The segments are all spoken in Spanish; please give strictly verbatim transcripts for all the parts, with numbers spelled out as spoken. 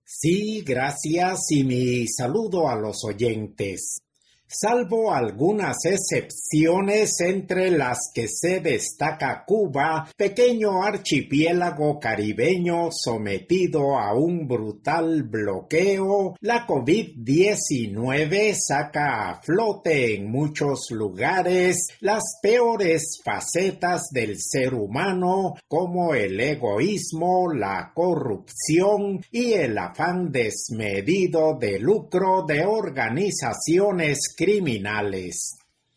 Sí, gracias y mi saludo a los oyentes. Salvo algunas excepciones entre las que se destaca Cuba, pequeño archipiélago caribeño sometido a un brutal bloqueo, la COVID diecinueve saca a flote en muchos lugares las peores facetas del ser humano, como el egoísmo, la corrupción y el afán desmedido de lucro de organizaciones criminales.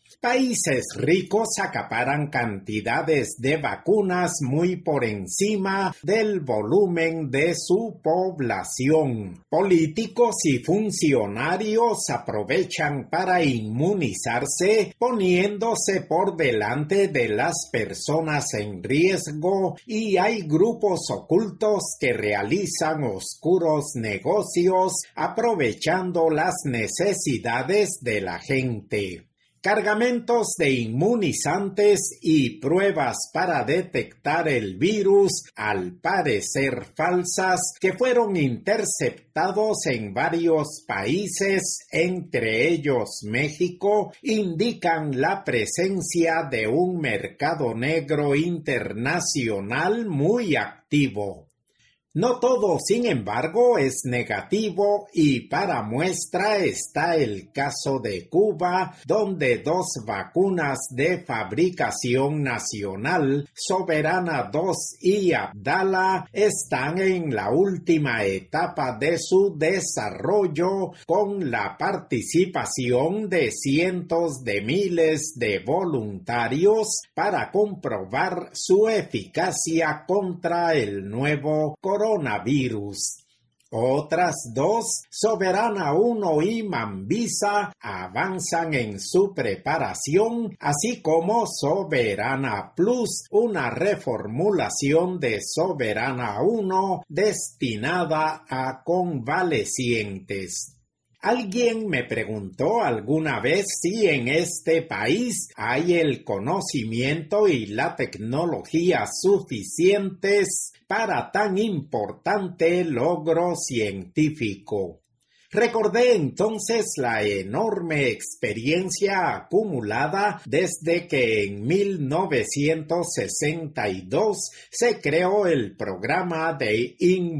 Países ricos acaparan cantidades de vacunas muy por encima del volumen de su población. Políticos y funcionarios aprovechan para inmunizarse, poniéndose por delante de las personas en riesgo, y hay grupos ocultos que realizan oscuros negocios aprovechando las necesidades de la gente. Cargamentos de inmunizantes y pruebas para detectar el virus, al parecer falsas, que fueron interceptados en varios países, entre ellos México, indican la presencia de un mercado negro internacional muy activo. No todo, sin embargo, es negativo, y para muestra está el caso de Cuba, donde dos vacunas de fabricación nacional, Soberana dos y Abdala, están en la última etapa de su desarrollo, con la participación de cientos de miles de voluntarios para comprobar su eficacia contra el nuevo coronavirus. coronavirus. Otras dos, Soberana uno y Mambisa, avanzan en su preparación, así como Soberana Plus, una reformulación de Soberana uno destinada a convalecientes. Alguien me preguntó alguna vez si en este país hay el conocimiento y la tecnología suficientes para tan importante logro científico. Recordé entonces la enorme experiencia acumulada desde que en mil novecientos sesenta y dos se creó el programa de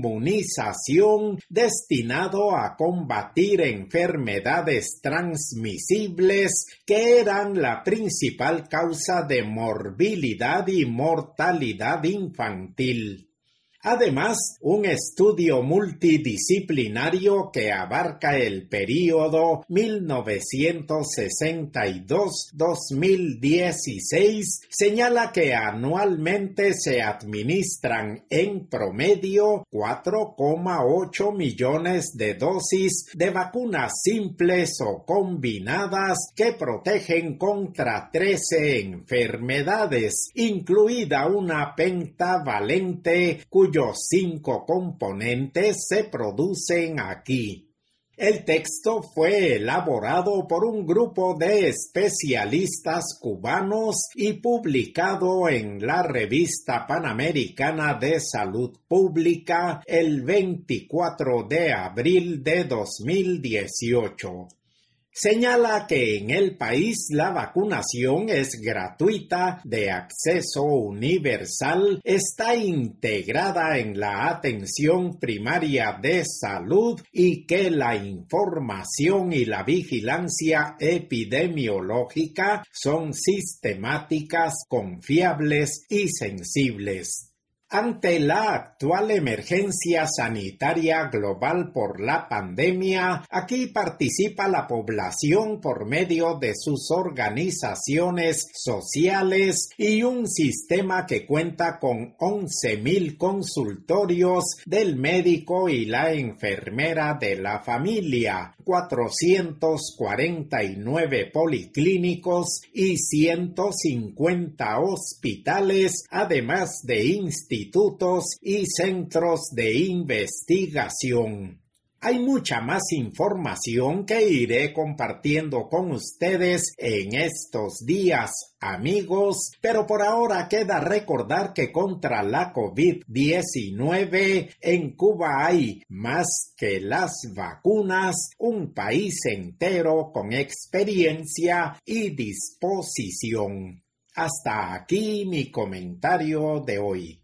inmunización destinado a combatir enfermedades transmisibles que eran la principal causa de morbilidad y mortalidad infantil. Además, un estudio multidisciplinario que abarca el período mil novecientos sesenta y dos a dos mil dieciséis señala que anualmente se administran en promedio cuatro coma ocho millones de dosis de vacunas simples o combinadas que protegen contra trece enfermedades, incluida una pentavalente cuyo cuyos cinco componentes se producen aquí. El texto fue elaborado por un grupo de especialistas cubanos y publicado en la Revista Panamericana de Salud Pública el veinticuatro de abril de dos mil dieciocho. Señala que en el país la vacunación es gratuita, de acceso universal, está integrada en la atención primaria de salud y que la información y la vigilancia epidemiológica son sistemáticas, confiables y sensibles. Ante la actual emergencia sanitaria global por la pandemia, aquí participa la población por medio de sus organizaciones sociales y un sistema que cuenta con once mil consultorios del médico y la enfermera de la familia, cuatrocientos cuarenta y nueve policlínicos y ciento cincuenta hospitales, además de institutos institutos y centros de investigación. Hay mucha más información que iré compartiendo con ustedes en estos días, amigos, pero por ahora queda recordar que contra la COVID diecinueve en Cuba hay más que las vacunas, un país entero con experiencia y disposición. Hasta aquí mi comentario de hoy.